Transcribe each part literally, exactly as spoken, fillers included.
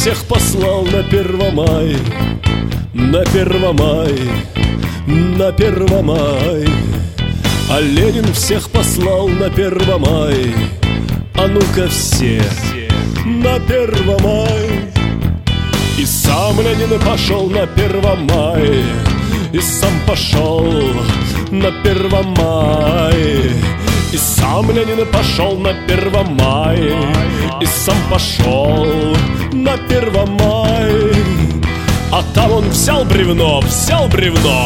всех послал на Первомай, на Первомай, на Первомай. А Ленин всех послал на Первомай. А ну-ка все на Первомай. И сам Ленин пошел на Первомай, и сам пошел на Первомай. И сам Ленин пошел на Первомай, и сам пошел на Первомай. А там он взял бревно, взял бревно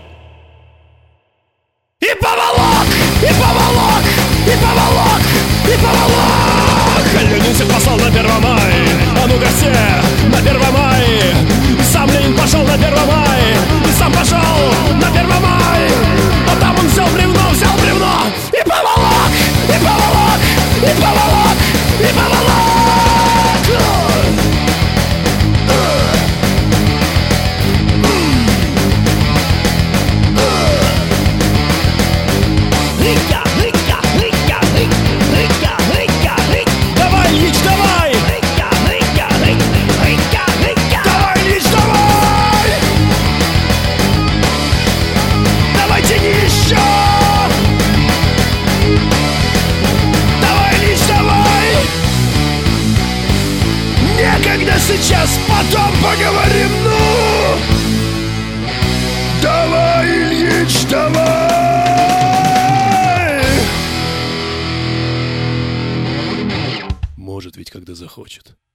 и поволок, и поволок, и поволок, и поволок. Ленин всех послал на Первомай. А ну-ка все на Первомай. И сам Ленин пошел на Первомай, и сам пошел на Первомай. А там он взял бревно, взял бревно и поволок, и поволок, и поволок, и поволок. Давай, Ильич, давай! Давай, Ильич, давай! Давай, тяни еще! Давай, Ильич, давай! Некогда сейчас, потом поговорим, ну! Давай, Ильич, давай! Может ведь, когда захочет.